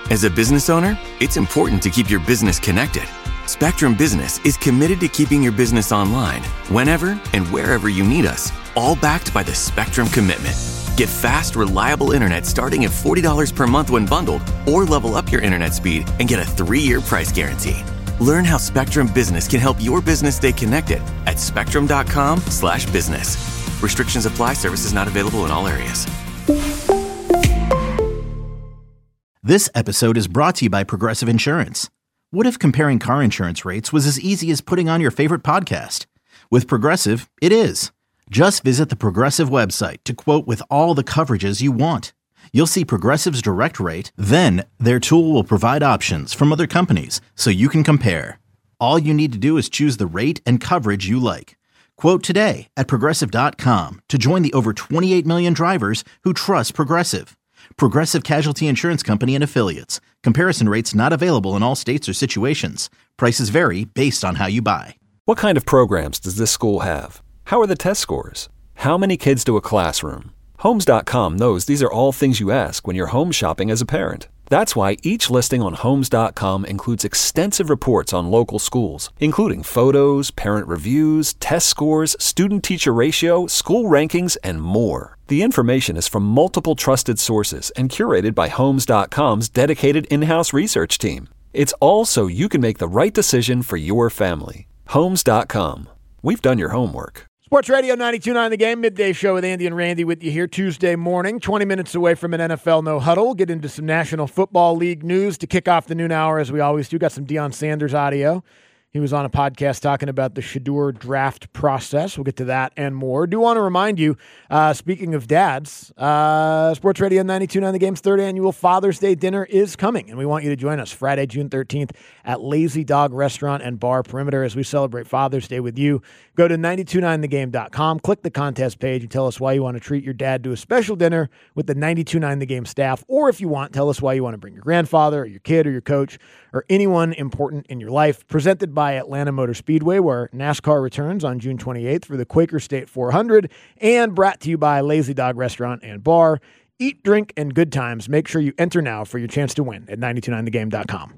As a business owner, it's important to keep your business connected. Spectrum Business is committed to keeping your business online whenever and wherever you need us, all backed by the Spectrum Commitment. Get fast, reliable internet starting at $40 per month when bundled, or level up your internet speed and get a 3-year price guarantee. Learn how Spectrum Business can help your business stay connected at spectrum.com/business. Restrictions apply. Services not available in all areas. This episode is brought to you by Progressive Insurance. What if comparing car insurance rates was as easy as putting on your favorite podcast? With Progressive, it is. Just visit the Progressive website to quote with all the coverages you want. You'll see Progressive's direct rate, then their tool will provide options from other companies so you can compare. All you need to do is choose the rate and coverage you like. Quote today at Progressive.com to join the over 28 million drivers who trust Progressive. Progressive Casualty Insurance Company and Affiliates. Comparison rates not available in all states or situations. Prices vary based on how you buy. What kind of programs does this school have? How are the test scores? How many kids do a classroom? Homes.com knows these are all things you ask when you're home shopping as a parent. That's why each listing on Homes.com includes extensive reports on local schools, including photos, parent reviews, test scores, student-teacher ratio, school rankings, and more. The information is from multiple trusted sources and curated by Homes.com's dedicated in-house research team. It's all so you can make the right decision for your family. Homes.com. We've done your homework. Sports Radio 92.9 The Game, midday show with Andy and Randy with you here Tuesday morning, 20 minutes away from an NFL no huddle. We'll get into some National Football League news to kick off the noon hour as we always do. Got some Deion Sanders audio. He was on a podcast talking about the Shedeur draft process. We'll get to that and more. Do want to remind you, speaking of dads, Sports Radio 92.9 The Game's third annual Father's Day dinner is coming, and we want you to join us Friday, June 13th at Lazy Dog Restaurant and Bar Perimeter as we celebrate Father's Day with you. Go to 929thegame.com, click the contest page, and tell us why you want to treat your dad to a special dinner with the 92.9 The Game staff, or if you want, tell us why you want to bring your grandfather or your kid or your coach or anyone important in your life. Presented by Atlanta Motor Speedway, where NASCAR returns on June 28th for the Quaker State 400, and brought to you by Lazy Dog Restaurant and Bar. Eat, drink, and good times. Make sure you enter now for your chance to win at 929thegame.com.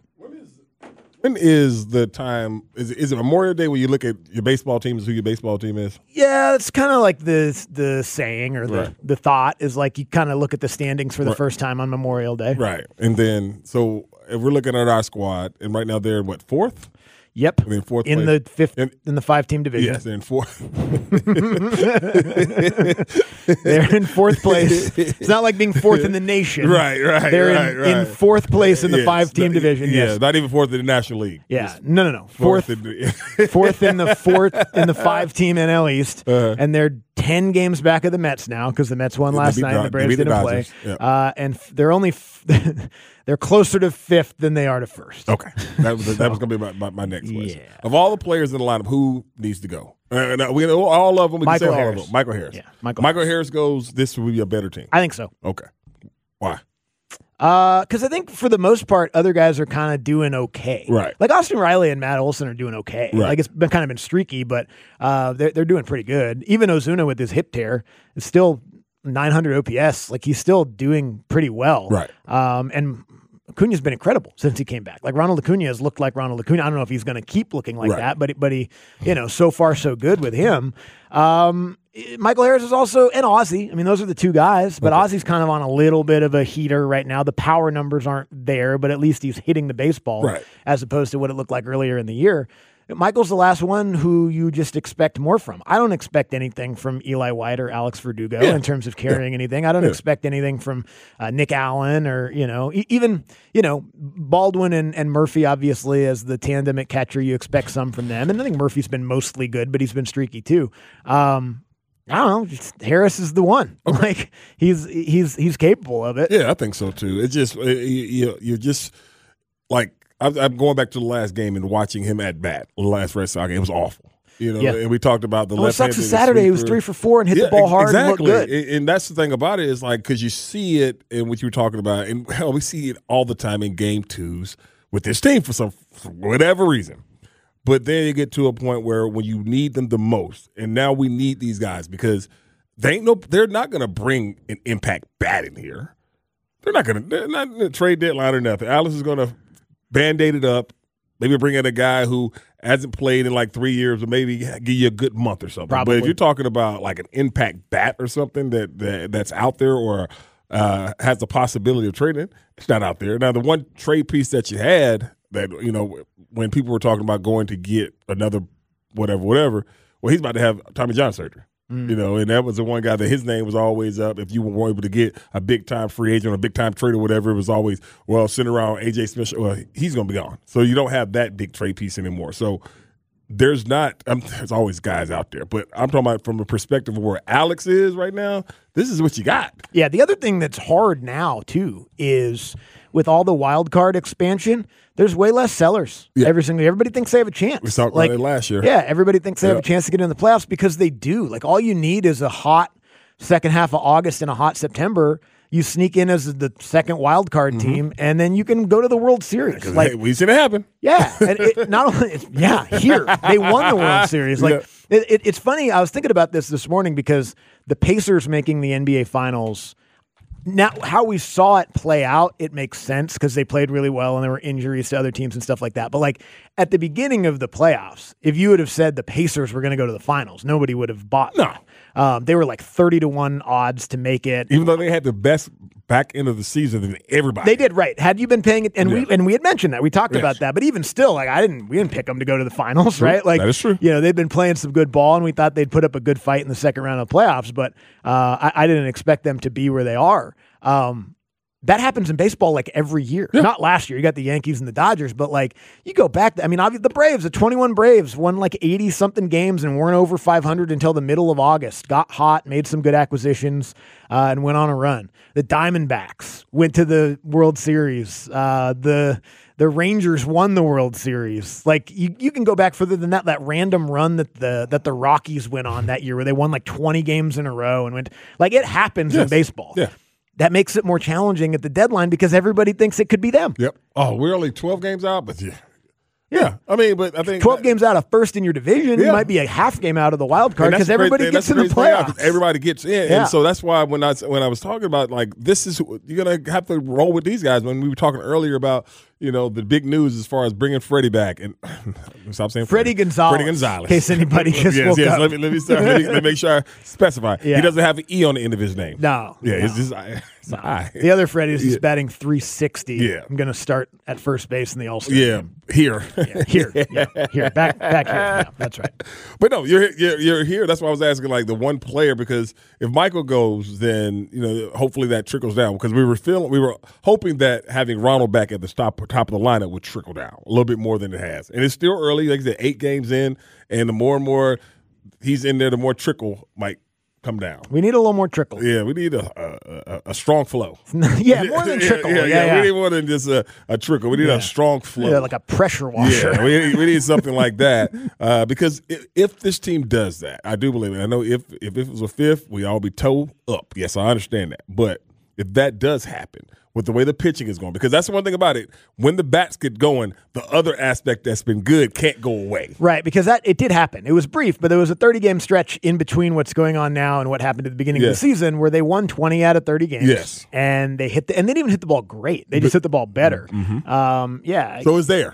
When is the time? Is it Memorial Day when you look at your baseball team as who your baseball team is? Yeah, it's kind of like the saying or the thought is like you kind of look at the standings for the first time on Memorial Day. Right. And then, so if we're looking at our squad, and right now they're what, fourth? Yep. In fourth in place. The fifth in the 5-team division. Yes, they're in fourth. They're in fourth place. It's not like being fourth in the nation. Right. They're in fourth place in the 5-team division. Yeah, yes. Not even fourth in the National League. Yeah. No. Fourth in the 5-team NL East, and they're 10 games back of the Mets now because the Mets won last night and the Braves didn't play. Yeah. And they're only they're closer to fifth than they are to first. Okay. That was going to be my next question. Yeah. Of all the players in the lineup, who needs to go? We all of them. We Michael can say Harris. all of them. Michael Harris. Yeah. Michael Harris goes, this will be a better team. I think so. Okay. Why? Because I think for the most part, other guys are kind of doing okay. Right. Like Austin Riley and Matt Olson are doing okay. Right. Like it's been streaky, but they're doing pretty good. Even Ozuna with his hip tear is still 900 OPS. Like he's still doing pretty well. Right. And Acuna's been incredible since he came back. Like Ronald Acuna has looked like Ronald Acuna. I don't know if he's going to keep looking like that, but he, so far so good with him. Michael Harris is also an Ozzie. I mean, those are the two guys, but Ozzie's kind of on a little bit of a heater right now. The power numbers aren't there, but at least he's hitting the baseball as opposed to what it looked like earlier in the year. Michael's the last one who you just expect more from. I don't expect anything from Eli White or Alex Verdugo in terms of carrying anything. I don't expect anything from Nick Allen or, even Baldwin and Murphy, obviously, as the tandem at catcher, you expect some from them. And I think Murphy's been mostly good, but he's been streaky too. I don't know. Harris is the one. Okay. Like he's capable of it. Yeah, I think so too. It's just you're just like I'm going back to the last game and watching him at bat. The last Red Sox game, it was awful. And we talked about the left hand. It sucks. Saturday, he was 3 for 4 and hit the ball hard. Exactly. And looked good. And that's the thing about it is like because you see it in what you were talking about, and hell, we see it all the time in game twos with this team for whatever reason. But then you get to a point where when you need them the most, and now we need these guys because they're not going to bring an impact bat in here. They're not a trade deadline or nothing. Alex is going to Band-Aid it up, maybe bring in a guy who hasn't played in like 3 years, or maybe give you a good month or something. Probably. But if you're talking about like an impact bat or something that's out there or has the possibility of trading, it's not out there. Now, the one trade piece that you had that, when people were talking about going to get another whatever, well, he's about to have Tommy John surgery. And that was the one guy that his name was always up. If you were able to get a big-time free agent or a big-time trade or whatever, it was always, send around A.J. Smith. Well, he's going to be gone. So you don't have that big trade piece anymore. So there's always guys out there. But I'm talking about from the perspective of where Alex is right now, this is what you got. Yeah, the other thing that's hard now, too, is with all the wild card expansion, there's way less sellers. Yeah. Everybody thinks they have a chance. We talked about it last year. Yeah, everybody thinks they have a chance to get in the playoffs because they do. Like, all you need is a hot second half of August and a hot September. You sneak in as the second wild card team, and then you can go to the World Series. Like, we've seen it happen. Yeah, and here they won the World Series. Like, it's funny. I was thinking about this morning because the Pacers making the NBA Finals. Now, how we saw it play out, it makes sense because they played really well and there were injuries to other teams and stuff like that. But like at the beginning of the playoffs, if you would have said the Pacers were going to go to the finals, nobody would have bought that. They were like 30-1 odds to make it, even though they had the best back end of the season than everybody. They did, right? Had you been paying it, and we had mentioned that, we talked about that, but even still, like we didn't pick them to go to the finals, right? Like that is true. They'd been playing some good ball, and we thought they'd put up a good fight in the second round of the playoffs, but I didn't expect them to be where they are. That happens in baseball like every year. Yeah. Not last year. You got the Yankees and the Dodgers, but like you go back. Obviously the Braves, the 21 Braves won like 80-something games and weren't over 500 until the middle of August. Got hot, made some good acquisitions, and went on a run. The Diamondbacks went to the World Series. The Rangers won the World Series. Like you can go back further than that. That random run that the Rockies went on that year, where they won like 20 games in a row and went like it happens in baseball. Yeah. That makes it more challenging at the deadline because everybody thinks it could be them. Yep. Oh, we're only 12 games out, but yeah. I mean, but I think 12 games out of first in your division, you might be a half game out of the wild card because everybody gets in the playoffs. Everybody gets in, and so that's why when I was talking about like this is you're gonna have to roll with these guys. When we were talking earlier about the big news as far as bringing Freddie back, and stop saying Freddie Gonzalez. In case anybody just woke up. Let me make sure I specify. Yeah. He doesn't have an E on the end of his name. No. Yeah, it's just it's an I. The other Freddie is just batting 360. Yeah. I'm gonna start at first base in the All-Star. Yeah, here. Here. Back here. Yeah, that's right. But no, you're here. That's why I was asking like the one player, because if Michael goes, then hopefully that trickles down, because we were hoping that having Ronald back at the top of the lineup would trickle down a little bit more than it has. And it's still early, like I said, 8 games in, and the more and more he's in there, the more trickle might come down. We need a little more trickle. Yeah, we need a strong flow. Yeah, more than trickle. Yeah. We need more than just a trickle. We need a strong flow. Yeah, like a pressure washer. Yeah, we need something like that, because if this team does that, I do believe it. I know if it was a fifth, we all be toe up. Yes, I understand that. But if that does happen, with the way the pitching is going, because that's the one thing about it. When the bats get going, the other aspect that's been good can't go away. Right, because it did happen. It was brief, but there was a 30-game stretch in between what's going on now and what happened at the beginning of the season, where they won 20 out of 30 games. Yes, and they and they didn't even hit the ball great. They just hit the ball better. Mm-hmm. So it's there.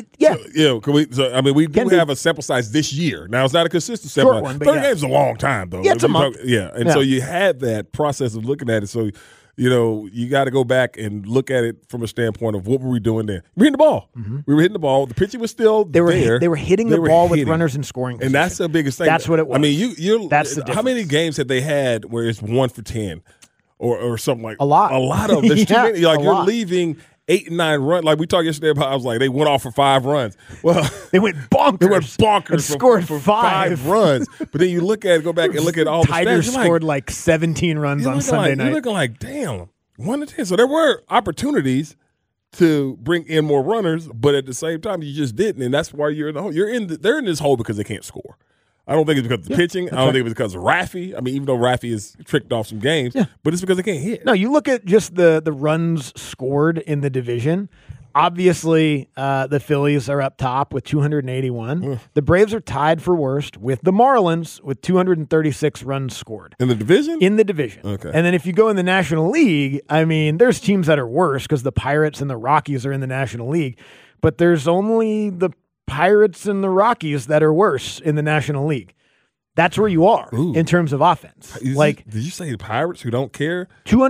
We do have a sample size this year. Now it's not a consistent sample size. 30 games is a long time, though. Yeah, it's a month. So you had that process of looking at it. So you got to go back and look at it from a standpoint of what were we doing there. We were hitting the ball. Mm-hmm. We were hitting the ball. The pitching was still there. They were hitting the ball with runners in scoring position. And that's the biggest thing. That's what it was. I mean, that's the difference. How many games have they had where it's 1 for 10 or something like a lot? A lot of them. There's too many. Like you're leaving 8 and 9 runs. Like we talked yesterday about, I was like, they went off for 5 runs. Well, they went bonkers. And scored for 5 runs. But then you go back and look at all the stats. Tigers scored like 17 runs on Sunday night. You're looking like, damn. 1 to 10. So there were opportunities to bring in more runners, but at the same time, you just didn't, and that's why you're in the hole. They're in this hole because they can't score. I don't think it's because of the pitching. I don't think it's because of Rafi. I mean, even though Rafi has tricked off some games, but it's because they can't hit. No, you look at just the runs scored in the division. Obviously, the Phillies are up top with 281. The Braves are tied for worst with the Marlins with 236 runs scored. In the division? In the division. Okay. And then if you go in the National League, I mean, there's teams that are worse because the Pirates and the Rockies are in the National League, but there's only the Pirates and the Rockies that are worse in the National League. That's where you are in terms of offense. Did you say the Pirates who don't care?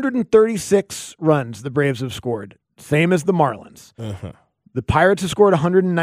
236 runs the Braves have scored. Same as the Marlins. The Pirates have scored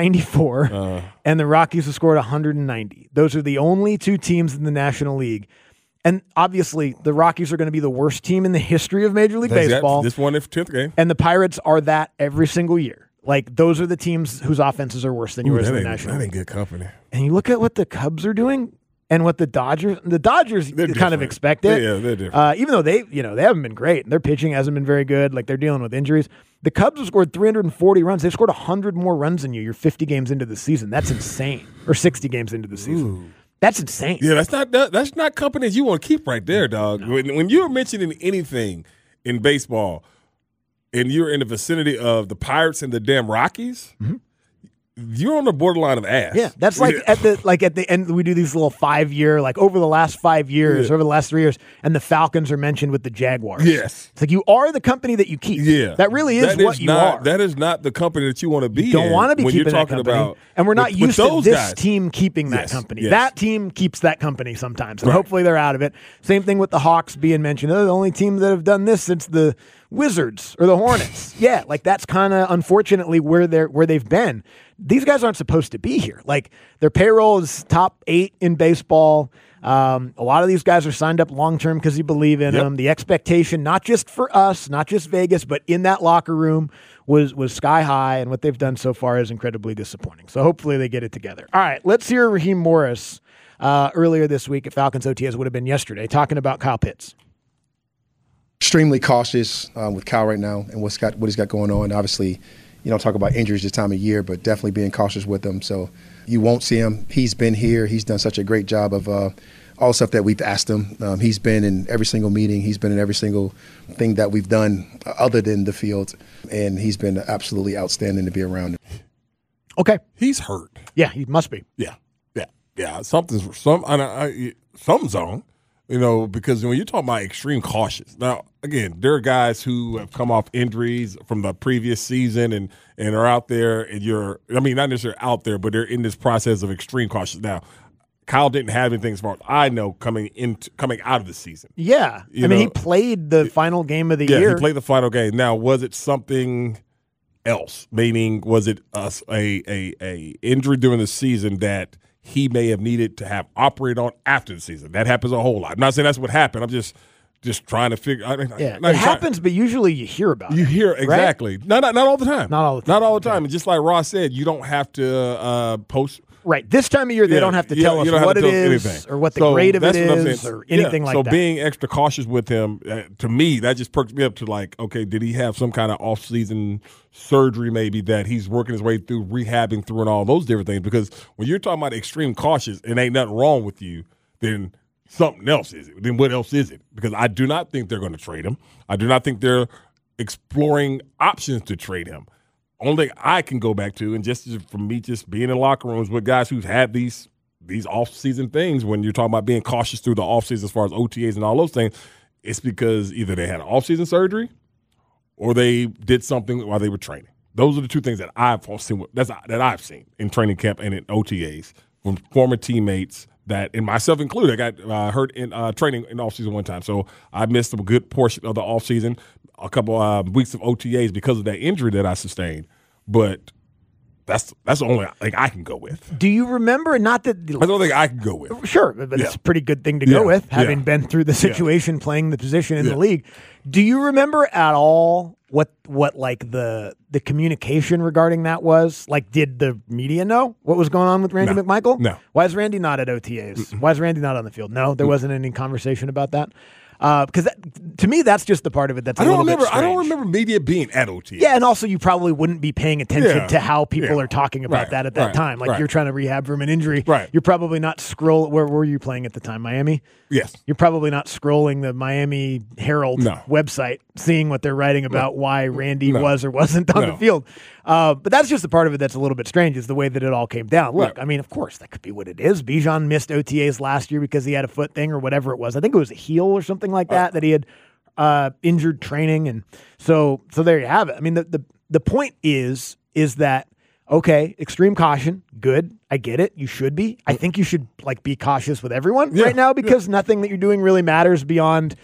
194, and the Rockies have scored 190. Those are the only two teams in the National League. And obviously, the Rockies are going to be the worst team in the history of Major League Baseball. This won their 10th game. And the Pirates are that every single year. Like, those are the teams whose offenses are worse than yours in the National League. That ain't good company. And you look at what the Cubs are doing and what the Dodgers kind of expect it. Yeah, they're different. Even though they haven't been great. Their pitching hasn't been very good. Like, they're dealing with injuries. The Cubs have scored 340 runs. They've scored 100 more runs than you. You're 50 games into the season. That's insane. Or 60 games into the season. Ooh. That's insane. Yeah, that's not companies you want to keep right there, dog. No. When you're mentioning anything in baseball and you're in the vicinity of the Pirates and the damn Rockies, you're on the borderline of ass. Yeah, that's at the end we do these little 5-year, like over the last 5 years, over the last 3 years, and the Falcons are mentioned with the Jaguars. Yes. It's like you are the company that you keep. Yeah. That really is what you are. That is not the company that you want to be in. You don't want to be when keeping you're talking that company. about and we're not used to this guys. Team keeping that company. Yes. That team keeps that company sometimes, and hopefully they're out of it. Same thing with the Hawks being mentioned. They're the only team that have done this since the Wizards or the Hornets. Yeah, like that's kind of unfortunately where they've been. These guys aren't supposed to be here. Like their payroll is top 8 in baseball. A lot of these guys are signed up long-term because you believe in them. The expectation, not just for us, not just Vegas, but in that locker room was sky high, and what they've done so far is incredibly disappointing. So hopefully they get it together. All right, let's hear Raheem Morris earlier this week at Falcons OTAs, would have been yesterday, talking about Kyle Pitts. Extremely cautious with Kyle right now and what he's got going on. Obviously, you don't talk about injuries this time of year, but definitely being cautious with him. So you won't see him. He's been here. He's done such a great job of all the stuff that we've asked him. He's been in every single meeting. He's been in every single thing that we've done other than the field, and he's been absolutely outstanding to be around him. Okay. He's hurt. Yeah, he must be. Yeah. Something's wrong. You know, because when you're talking about extreme cautious, now, again, there are guys who have come off injuries from the previous season and are out there, and not necessarily out there, but they're in this process of extreme cautious. Now, Kyle didn't have anything as far as I know coming out of the season. Yeah. He played the final game of the year. Yeah, he played the final game. Now, was it something else? Meaning, was it a injury during the season that he may have needed to have operated on after the season? That happens a whole lot. I'm not saying that's what happened. I'm just trying to figure. It happens, but usually you hear about it. You hear exactly. Right? Not all the time. Not all the time. Not all the time. And just like Ross said, you don't have to post. Right. This time of year, they don't have to tell us what it is or what the grade of it is or anything like that. So being extra cautious with him, to me, that just perks me up to like, okay, did he have some kind of off-season surgery maybe that he's working his way through, rehabbing through and all those different things? Because when you're talking about extreme cautious and ain't nothing wrong with you, then something else is it. Then what else is it? Because I do not think they're going to trade him. I do not think they're exploring options to trade him. Only thing I can go back to, and just from me just being in locker rooms with guys who've had these off-season things, when you're talking about being cautious through the off-season as far as OTAs and all those things, it's because either they had an off-season surgery or they did something while they were training. Those are the two things that I've seen in training camp and in OTAs from former teammates that, and myself included, I got hurt in training in off-season one time. So I missed a good portion of the off-season, a couple weeks of OTAs because of that injury that I sustained. But that's the only thing I can go with. Do you remember, not that that's the only thing I can go with. Sure, but it's a pretty good thing to go with, having been through the situation, playing the position in the league. Do you remember at all what like the communication regarding that was? Like, did the media know what was going on with Randy McMichael? No. Why is Randy not at OTAs? Why is Randy not on the field? No, there wasn't any conversation about that. Because to me, that's just the part of it that's a little bit strange. I don't remember media being at OTA. Yeah, and also you probably wouldn't be paying attention to how people are talking about that at that time. Like you're trying to rehab from an injury. Right. You're probably not where were you playing at the time? Miami? Yes. You're probably not scrolling the Miami Herald website, seeing what they're writing about why Randy was or wasn't on the field. But that's just the part of it that's a little bit strange, is the way that it all came down. Look, I mean, of course, that could be what it is. Bijan missed OTAs last year because he had a foot thing or whatever it was. I think it was a heel or something like that he had injured training. And so there you have it. I mean, the point is that, okay, extreme caution, good. I get it. You should be. I think you should be cautious with everyone right now because nothing that you're doing really matters beyond,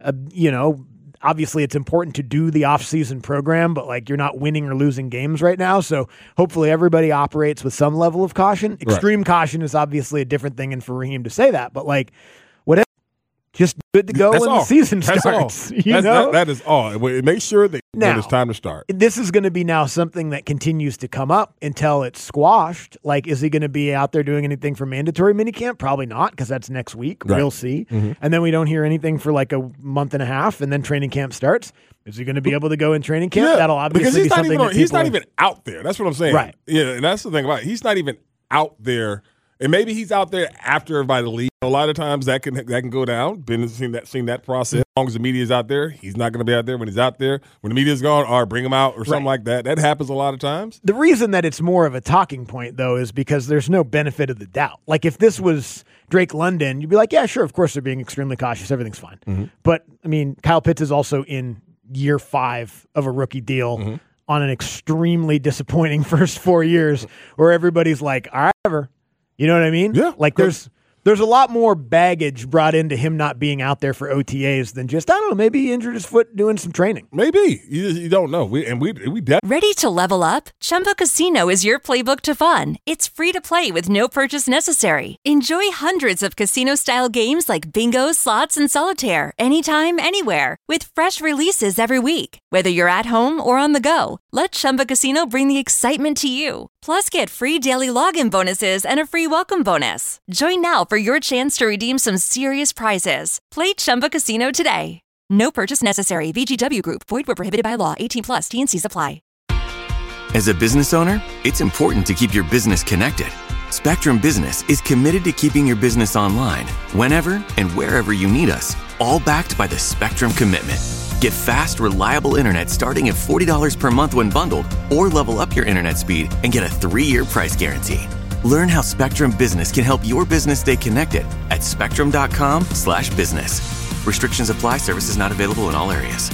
obviously it's important to do the off-season program, but you're not winning or losing games right now. So hopefully everybody operates with some level of caution. Extreme caution is obviously a different thing, and for Raheem to say that, but whatever. Just good to go when the season starts. That is all. Make sure that when it's time to start. This is going to be now something that continues to come up until it's squashed. Is he going to be out there doing anything for mandatory minicamp? Probably not, because that's next week. Right. We'll see. Mm-hmm. And then we don't hear anything for a month and a half, and then training camp starts. Is he going to be able to go in training camp? Yeah, that'll obviously be something that he's not even out there. That's what I'm saying. Right. Yeah, and that's the thing about it. He's not even out there. And maybe he's out there after everybody leaves. A lot of times that can go down. Been seen that process. As long as the media is out there, he's not going to be out there. When he's out there, when the media's gone, or bring him out or something like that. That happens a lot of times. The reason that it's more of a talking point, though, is because there's no benefit of the doubt. If this was Drake London, you'd be like, yeah, sure, of course they're being extremely cautious. Everything's fine. Mm-hmm. But, I mean, Kyle Pitts is also in year 5 of a rookie deal. Mm-hmm. On an extremely disappointing first 4 years where everybody's like, all right, whatever. You know what I mean? Yeah. There's a lot more baggage brought into him not being out there for OTAs than just, I don't know, maybe he injured his foot doing some training. Maybe. You don't know. We definitely. Ready to level up? Chumba Casino is your playbook to fun. It's free to play with no purchase necessary. Enjoy hundreds of casino-style games like bingo, slots, and solitaire anytime, anywhere with fresh releases every week. Whether you're at home or on the go, let Chumba Casino bring the excitement to you. Plus, get free daily login bonuses and a free welcome bonus. Join now for your chance to redeem some serious prizes. Play Chumba Casino today. No purchase necessary. VGW Group. Void where prohibited by law. 18+. T&Cs apply. As a business owner, it's important to keep your business connected. Spectrum Business is committed to keeping your business online whenever and wherever you need us, all backed by the Spectrum Commitment. Get fast, reliable internet starting at $40 per month when bundled, or level up your internet speed and get a 3-year price guarantee. Learn how Spectrum Business can help your business stay connected at spectrum.com/business. Restrictions apply. Services not available in all areas.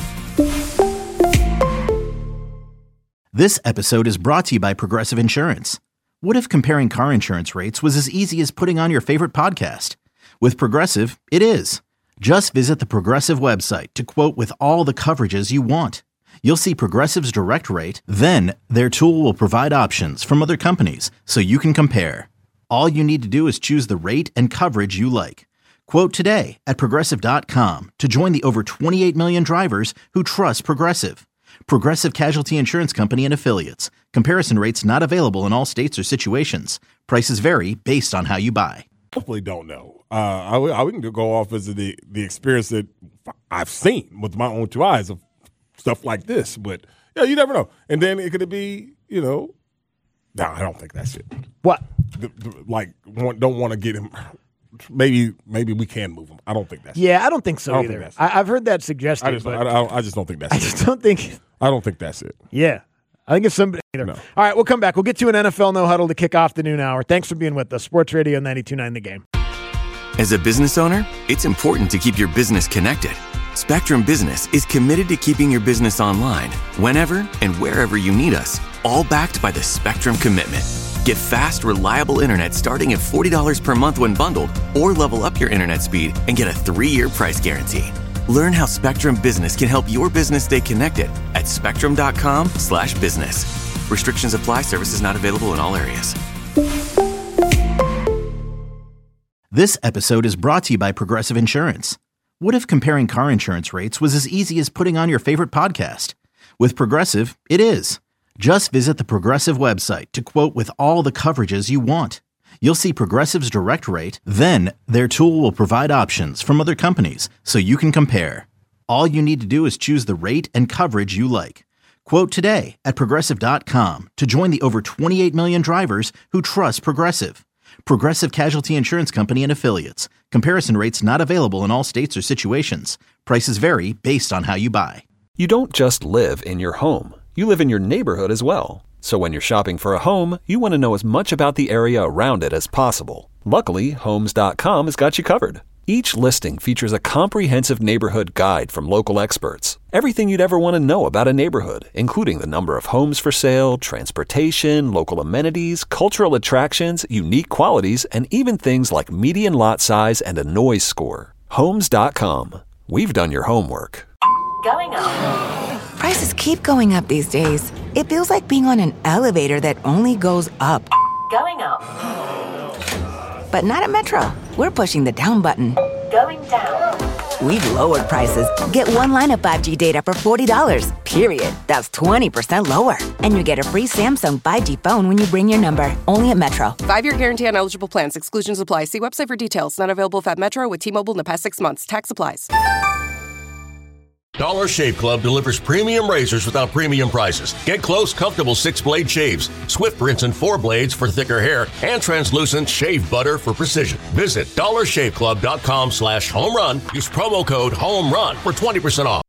This episode is brought to you by Progressive Insurance. What if comparing car insurance rates was as easy as putting on your favorite podcast? With Progressive, it is. Just visit the Progressive website to quote with all the coverages you want. You'll see Progressive's direct rate, then their tool will provide options from other companies so you can compare. All you need to do is choose the rate and coverage you like. Quote today at Progressive.com to join the over 28 million drivers who trust Progressive. Progressive Casualty Insurance Company and Affiliates. Comparison rates not available in all states or situations. Prices vary based on how you buy. Hopefully don't know. I can go off as the experience that I've seen with my own 2 eyes of stuff like this. But, yeah, you never know. And then it could be, no, I don't think that's it. What? Don't want to get him. Maybe we can move him. I don't think that's it. Yeah, I don't think so either. I've heard that suggested. I just don't think that's it. I just don't think. I don't think that's it. Yeah. I think it's somebody either. No. All right, we'll come back. We'll get to an NFL No Huddle to kick off the noon hour. Thanks for being with us. Sports Radio 92.9 The Game. As a business owner, it's important to keep your business connected. Spectrum Business is committed to keeping your business online whenever and wherever you need us, all backed by the Spectrum Commitment. Get fast, reliable internet starting at $40 per month when bundled, or level up your internet speed and get a 3-year price guarantee. Learn how Spectrum Business can help your business stay connected at spectrum.com/business. Restrictions apply. Services not available in all areas. This episode is brought to you by Progressive Insurance. What if comparing car insurance rates was as easy as putting on your favorite podcast? With Progressive, it is. Just visit the Progressive website to quote with all the coverages you want. You'll see Progressive's direct rate, then their tool will provide options from other companies so you can compare. All you need to do is choose the rate and coverage you like. Quote today at Progressive.com to join the over 28 million drivers who trust Progressive. Progressive Casualty Insurance Company and Affiliates. Comparison rates not available in all states or situations. Prices vary based on how you buy. You don't just live in your home. You live in your neighborhood as well. So when you're shopping for a home, you want to know as much about the area around it as possible. Luckily, Homes.com has got you covered. Each listing features a comprehensive neighborhood guide from local experts. Everything you'd ever want to know about a neighborhood, including the number of homes for sale, transportation, local amenities, cultural attractions, unique qualities, and even things like median lot size and a noise score. Homes.com. We've done your homework. Going up. Prices keep going up these days. It feels like being on an elevator that only goes up. Going up. But not at Metro. We're pushing the down button. Going down. We've lowered prices. Get one line of 5G data for $40, period. That's 20% lower. And you get a free Samsung 5G phone when you bring your number. Only at Metro. 5-year guarantee on eligible plans. Exclusions apply. See website for details. Not available at Metro with T-Mobile in the past 6 months. Tax applies. Dollar Shave Club delivers premium razors without premium prices. Get close, comfortable 6-blade shaves, swift rinse and 4 blades for thicker hair, and translucent shave butter for precision. Visit dollarshaveclub.com/homerun. Use promo code HOMERUN for 20% off.